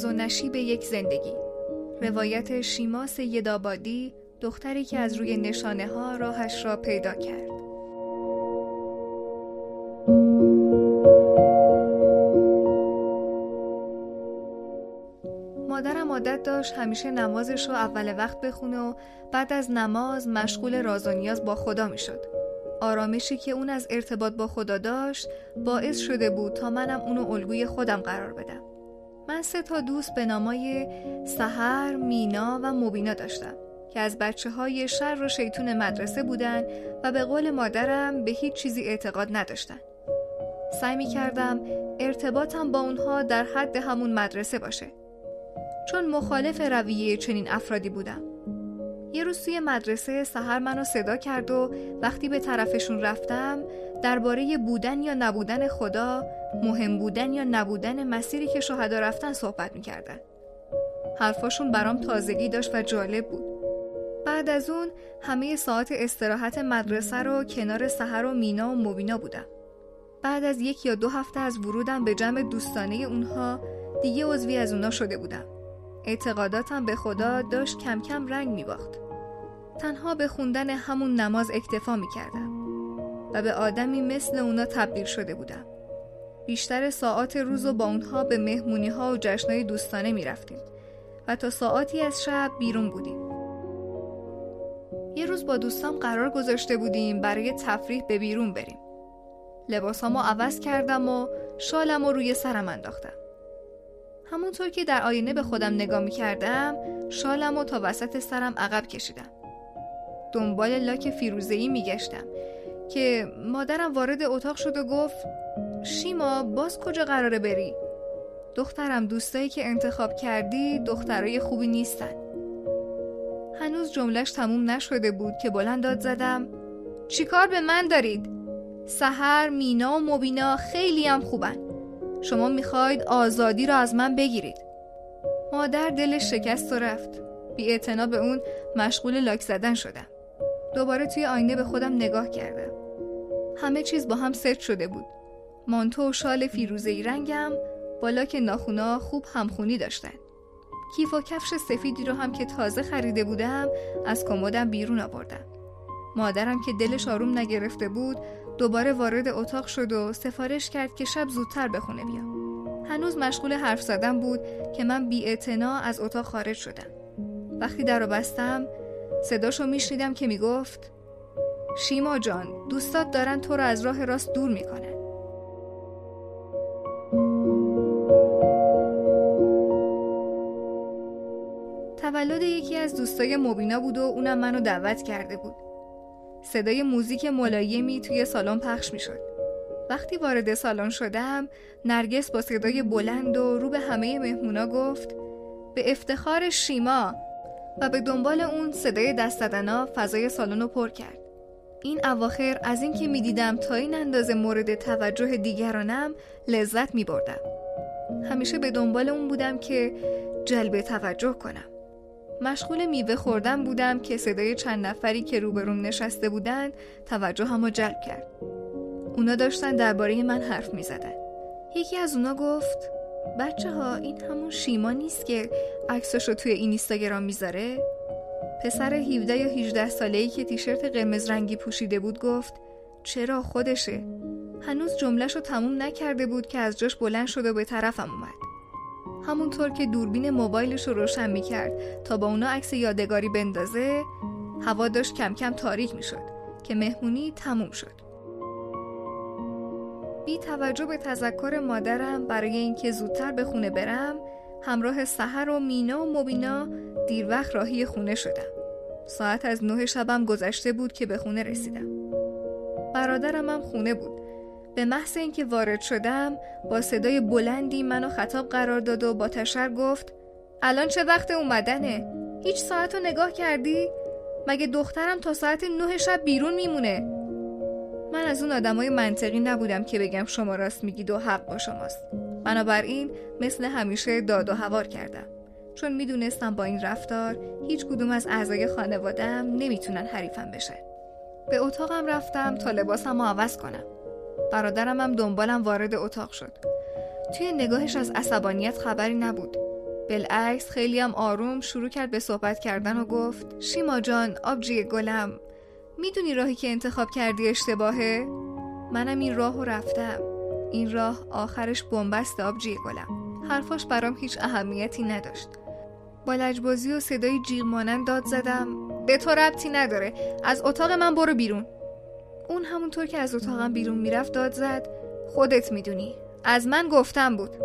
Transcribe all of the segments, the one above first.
ناز و نشیب یک زندگی. روایت شیما سیدآبادی، دختری که از روی نشانه ها راهش را پیدا کرد. مادرم عادت داشت همیشه نمازش رو اول وقت بخونه و بعد از نماز مشغول راز و نیاز با خدا می شد. آرامشی که اون از ارتباط با خدا داشت باعث شده بود تا منم اونو الگوی خودم قرار بدم. من 3 دوست به نامای سحر، مینا و مبینا داشتم که از بچه‌های شر و شیطون مدرسه بودن و به قول مادرم به هیچ چیزی اعتقاد نداشتن. سعی می‌کردم ارتباطم با اونها در حد همون مدرسه باشه، چون مخالف رویه چنین افرادی بودم. یه روز توی مدرسه سحر منو صدا کرد و وقتی به طرفشون رفتم درباره بودن یا نبودن خدا، مهم بودن یا نبودن مسیری که شهدا رفتن صحبت می‌کردن. حرفاشون برام تازگی داشت و جالب بود. بعد از اون همه ساعت استراحت مدرسه رو کنار سحر و مینا و مبینا بودم. بعد از 1 یا 2 هفته از ورودم به جمع دوستانه اونها دیگه عضوی از اونها شده بودم. اعتقاداتم به خدا داشت کم کم رنگ می‌باخت. تنها به خوندن همون نماز اکتفا می‌کردم و به آدمی مثل اونا تبدیل شده بودم. بیشتر ساعات روزو با اونها به مهمونی‌ها و جشن‌های دوستانه می‌رفتیم و تا ساعاتی از شب بیرون بودیم. یه روز با دوستام قرار گذاشته بودیم برای تفریح به بیرون بریم. لباسامو عوض کردم و شالمو روی سرم انداختم. همونطور که در آینه به خودم نگاه می‌کردم، شالمو تا وسط سرم عقب کشیدم. دنبال لاک فیروزه‌ای می‌گشتم که مادرم وارد اتاق شد و گفت: شیما، باز کجا قراره بری؟ دخترم، دوستایی که انتخاب کردی دخترای خوبی نیستن. هنوز جمله‌اش تموم نشده بود که بلند داد زدم: چیکار به من دارید؟ سحر، مینا و مبینا خیلی هم خوبن. شما میخواید آزادی رو از من بگیرید. مادر دلش شکست و رفت. بی‌اعتنا به اون مشغول لاک زدن شدم. دوباره توی آینه به خودم نگاه کردم. همه چیز با هم ست شده بود. مانتو و شال فیروزه‌ای رنگم با لاک ناخونا خوب همخونی داشتن. کیف و کفش سفیدی رو هم که تازه خریده بودم از کمدم بیرون آوردم. مادرم که دلش آروم نگرفته بود دوباره وارد اتاق شد و سفارش کرد که شب زودتر به خونه بیام. هنوز مشغول حرف زدن بود که من بی‌اعتنا از اتاق خارج شدم. وقتی درو بستم صداشو میشنیدم که میگفت: شیما جان، دوستات دارن تو رو از راه راست دور میکنن. تولد یکی از دوستای مبینا بود و اونم منو دعوت کرده بود. صدای موزیک ملایمی توی سالن پخش میشد. وقتی وارد سالن شدم، نرگس با صدای بلند و رو به همه مهمونا گفت: به افتخار شیما، و به دنبال اون صدای دست زدنا فضای سالن رو پر کرد. این اواخر از این که میدیدم تا این اندازه مورد توجه دیگرانم لذت میبردم. همیشه به دنبال اون بودم که جلب توجه کنم. مشغول میوه خوردن بودم که صدای چند نفری که روبروم نشسته بودند توجهمو جلب کرد. اونا داشتن درباره من حرف میزدن. یکی از اونا گفت: بچه‌ها، این همون شیما نیست که عکسشو توی اینستاگرام میذاره؟ پسر 17 یا 18 ساله‌ای که تیشرت قرمز رنگی پوشیده بود گفت: چرا، خودشه. هنوز جمله‌شو تموم نکرده بود که از جاش بلند شد و به طرفم اومد. همونطور که دوربین موبایلش رو روشن میکرد تا با اونا عکس یادگاری بندازه، هوا داشت کم کم تاریک میشد که مهمونی تموم شد. بی توجه به تذکر مادرم برای اینکه زودتر به خونه برم، همراه سحر و مینا و مبینا دیر وقت راهی خونه شدم. ساعت از 9 شبم گذشته بود که به خونه رسیدم. برادرم هم خونه بود. به محض اینکه وارد شدم با صدای بلندی منو خطاب قرار داد و با تشر گفت: الان چه وقت اومدنه؟ هیچ ساعتو نگاه کردی؟ مگه دخترم تا ساعت 9 شب بیرون میمونه؟ من از اون آدمای منطقی نبودم که بگم شما راست میگید و حق با شماست. بنابراین مثل همیشه داد و هوار کردم، چون میدونستم با این رفتار هیچ کدوم از اعضای خانواده‌ام نمیتونن حریفم بشن. به اتاقم رفتم تا لباسمو عوض کنم. برادرم هم دنبالم وارد اتاق شد. توی نگاهش از عصبانیت خبری نبود. بالعکس خیلی هم آروم شروع کرد به صحبت کردن و گفت شیما جان آبجی گلم، میدونی راهی که انتخاب کردی اشتباهه؟ منم این راهو رفتم. این راه آخرش بنبست آبجی گلم. حرفاش برام هیچ اهمیتی نداشت. با لجبازی و صدای جیغ مانند داد زدم به تو ربطی نداره، از اتاق من برو بیرون. اون همونطور که از اتاقم بیرون میرفت داد زد خودت میدونی، از من گفتم بود.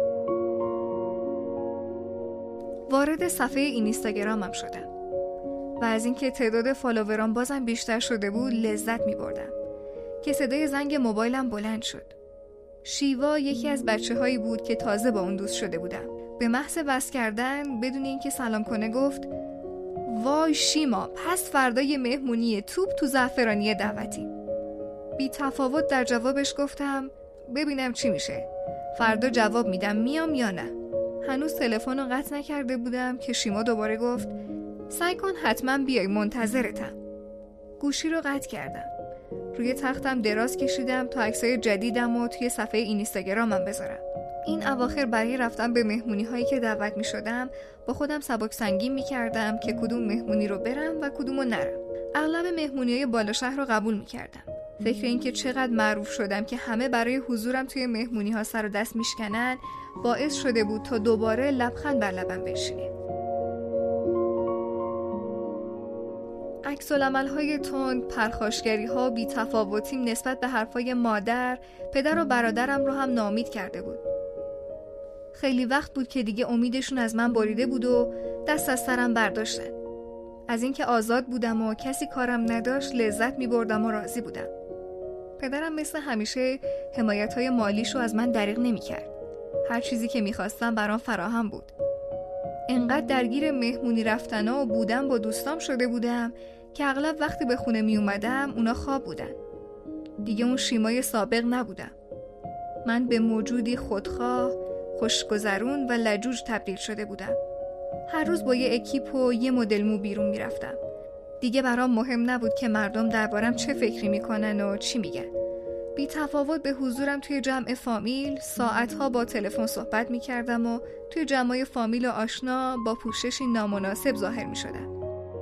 وارد صفحه اینستاگرامم شدم و از اینکه تعداد فالوورام بازم بیشتر شده بود لذت می‌بردم که صدای زنگ موبایلم بلند شد. شیوا یکی از بچه‌هایی بود که تازه با اون دوست شده بودم. به محض وصل کردن بدون اینکه سلام کنه گفت وای شیما، پس فردا یه مهمونی توپ تو زعفرانی دعوتی. بی تفاوت در جوابش گفتم ببینم چی میشه، فردا جواب میدم میام یا نه. هنوز تلفن رو قطع نکرده بودم که شیما دوباره گفت سعی کن حتما بیای، منتظرتم. گوشی رو قطع کردم. روی تختم دراز کشیدم تا عکسای جدیدم رو توی صفحه اینستاگرامم بذارم. این اواخر برای رفتن به مهمونی هایی که دعوت می شدم با خودم سبک سنگین می کردم که کدوم مهمونی رو برم و کدوم رو نرم. اغلب مهمونی های بالا شهر رو قبول می کردم. فکر این که چقدر معروف شدم که همه برای حضورم توی مهمونی ها سر و دست می شکنن باعث شده بود تا دوباره لبخند بر لبم بنشینه. عکس‌العمل‌های تند، پرخاشگری‌ها، بی‌تفاوتیم نسبت به حرفای مادر، پدر و برادرم رو هم ناامید کرده بود. خیلی وقت بود که دیگه امیدشون از من بریده بود و دست از سرم برداشتن. از اینکه آزاد بودم و کسی کارم نداشت لذت می‌بردم و راضی بودم. پدرم مثل همیشه حمایت‌های مالیشو از من دریغ نمی‌کرد. هر چیزی که می‌خواستم برام فراهم بود. انقدر درگیر مهمونی رفتنا و بودم با دوستام شده بودم که اغلب وقتی به خونه می اومدم اونا خواب بودن. دیگه اون شیمای سابق نبودم. من به موجودی خودخواه، خوشگذرون و لجوج تبدیل شده بودم. هر روز با یه اکیپ و یه مدل مو بیرون می رفتم. دیگه برام مهم نبود که مردم دربارم چه فکری میکنن و چی میگن. بی تفاوت به حضورم توی جمع فامیل ساعتها با تلفن صحبت میکردم و توی جمعای فامیل و آشنا با پوششی نامناسب ظاهر میشدم.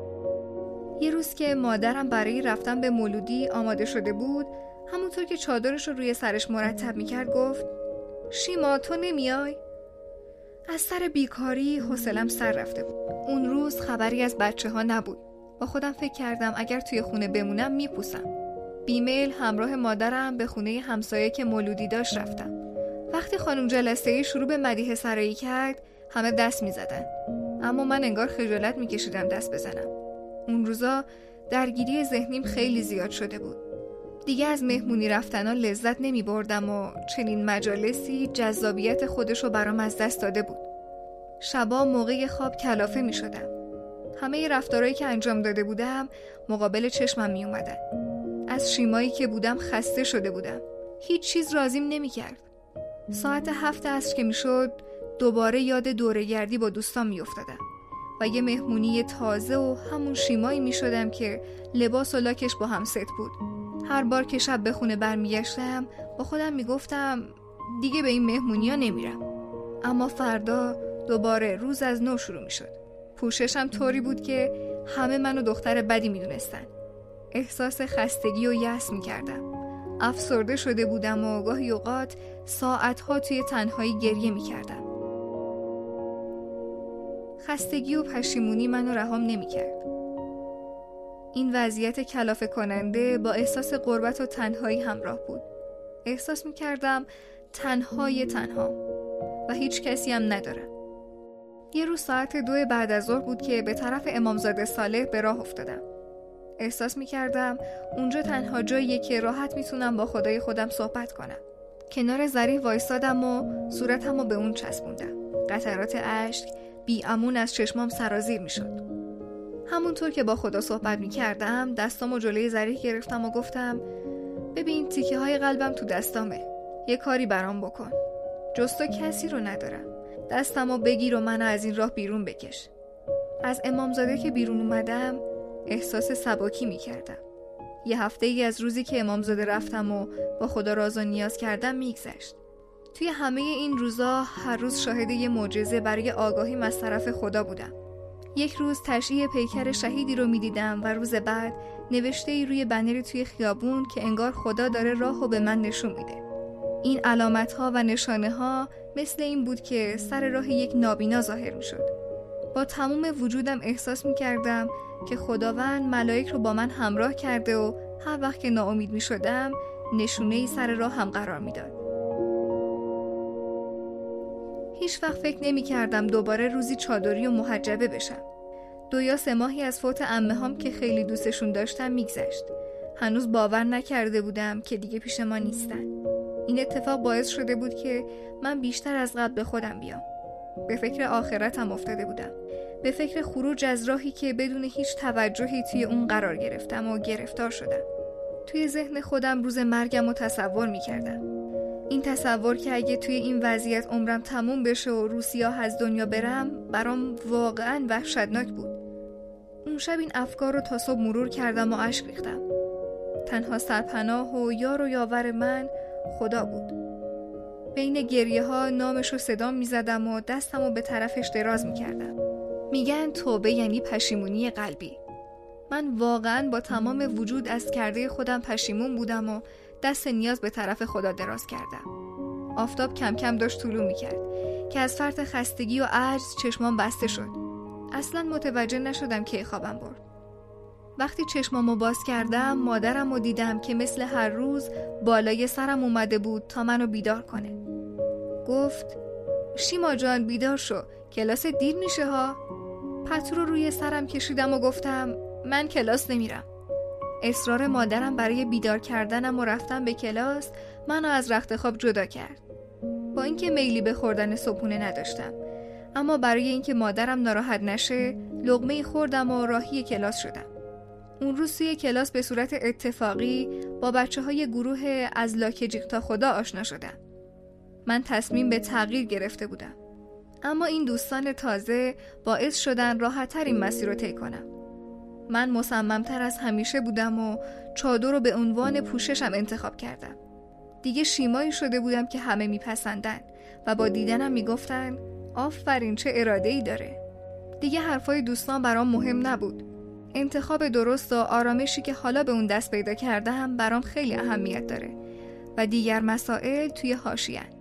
یه روز که مادرم برای رفتن به مولودی آماده شده بود، همونطور که چادرش رو روی سرش مرتب میکرد گفت شیما تو نمیای؟ از سر بیکاری حوصله‌ام سر رفته بود. اون روز خبری از بچه ها نبود. با خودم فکر کردم اگر توی خونه بمونم میپوسم. بیمیل همراه مادرم به خونه همسایه که مولودی داشت رفتم. وقتی خانم جلسه‌ای شروع به مدیح سرایی کرد همه دست میزدن، اما من انگار خجالت میکشیدم دست بزنم. اون روزا درگیری ذهنیم خیلی زیاد شده بود. دیگه از مهمونی رفتنا لذت نمیبردم و چنین مجالسی جذابیت خودشو برام از دست داده بود. شبا موقع خواب کلافه میشدم. همه رفتارهایی که انجام داده بودم مقابل چشمم می اومدن. از شیمایی که بودم خسته شده بودم. هیچ چیز راضیم نمی کرد. ساعت 7 عصر که می شد دوباره یاد دوره‌گردی با دوستان می افتادم و یه مهمونی تازه و همون شیمایی می شدم که لباس و لاکش با هم ست بود. هر بار که شب به خونه برمیگشتم با خودم می گفتم دیگه به این مهمونی ها نمیرم. اما فردا دوباره روز از نو شروع می شد. پوششم طوری بود که همه منو دختر بدی می دونستن. احساس خستگی و یأس می کردم. افسرده شده بودم و گاهی اوقات ساعتها توی تنهایی گریه می کردم. خستگی و پشیمونی منو رهام نمی کرد. این وضعیت کلافه کننده با احساس غربت و تنهایی همراه بود. احساس می کردم تنها و هیچ کسی هم ندارم. یه روز ساعت 2 بعد از ظهر بود که به طرف امامزاده صالح به راه افتادم. احساس می‌کردم اونجا تنها جاییه که راحت میتونم با خدای خودم صحبت کنم. کنار ضریح وایسادم و صورتمو به اون چسبوندم. قطرات اشک بی‌امون از چشمام سرازیر میشد. همونطور که با خدا صحبت می‌کردم دستامو جلوی ضریح گرفتم و گفتم ببین تیکه‌های قلبم تو دستامه. یه کاری برام بکن. جز تو کسی رو ندارم. دستمو بگیر و منو از این راه بیرون بکش. از امامزاده که بیرون اومدم احساس سبکی میکردم. یه هفته ای از روزی که امامزاده رفتم و با خدا راز و نیاز کردم میگذشت. توی همه این روزا هر روز شاهد یه معجزه برای آگاهیم از طرف خدا بودم. یک روز تشییع پیکر شهیدی رو می‌دیدم و روز بعد نوشته‌ای روی بنری توی خیابون که انگار خدا داره راهو به من نشون میده. این علامت‌ها و نشانه‌ها مثل این بود که سر راه یک نابینا ظاهر می‌شد. با تمام وجودم احساس می‌کردم که خداوند ملائک رو با من همراه کرده و هر وقت که ناامید می‌شدم نشونه‌ای سر راه هم قرار می‌داد. هیچ وقت فکر نمی‌کردم دوباره روزی چادری و محجبه بشم. 2 یا 3 ماهی از فوت عمه‌هام که خیلی دوستشون داشتم میگذشت. هنوز باور نکرده بودم که دیگه پیش ما نیستن. این اتفاق باعث شده بود که من بیشتر از قبل به خودم بیام. به فکر آخرتم افتاده بودم. به فکر خروج از راهی که بدون هیچ توجهی توی اون قرار گرفتم و گرفتار شدم. توی ذهن خودم روز مرگم رو تصور می‌کردم. این تصور که اگه توی این وضعیت عمرم تموم بشه و روسیاه از دنیا برم برام واقعاً وحشتناک بود. اون شب این افکار رو تا صبح مرور کردم و اشک ریختم. تنها سرپناه و یار و یاور من خدا بود. بین گریه ها نامش رو صدا می زدم و دستم رو به طرفش دراز می کردم. میگن توبه یعنی پشیمونی قلبی. من واقعاً با تمام وجود از کرده خودم پشیمون بودم و دست نیاز به طرف خدا دراز کردم. آفتاب کم کم داشت طلوع می کرد که از فرط خستگی و عجز چشمام بسته شد. اصلاً متوجه نشدم که خوابم برد. وقتی چشمامو باز کردم مادرم رو دیدم که مثل هر روز بالای سرم اومده بود تا منو بیدار کنه. گفت شیما جان بیدار شو، کلاس دیر میشه ها. پتو رو روی سرم کشیدم و گفتم من کلاس نمیرم. اصرار مادرم برای بیدار کردنم و رفتن به کلاس منو از رخت خواب جدا کرد. با اینکه میلی به خوردن صبحونه نداشتم، اما برای اینکه مادرم ناراحت نشه لقمه خوردم و راهی کلاس شدم. اون روز توی کلاس به صورت اتفاقی با بچه‌های گروه از لاکجیق تا خدا آشنا شدم. من تصمیم به تغییر گرفته بودم، اما این دوستان تازه باعث شدن راحت‌تر این مسیر رو طی کنم. من مصمم‌تر از همیشه بودم و چادر رو به عنوان پوششم انتخاب کردم. دیگه شیمایی شده بودم که همه میپسندن و با دیدنم میگفتن آفرین چه اراده‌ای داره. دیگه حرفای دوستان برام مهم نبود. انتخاب درست و آرامشی که حالا به اون دست پیدا کردم برام خیلی اهمیت داره و دیگر مسائل توی حاشیه‌ان.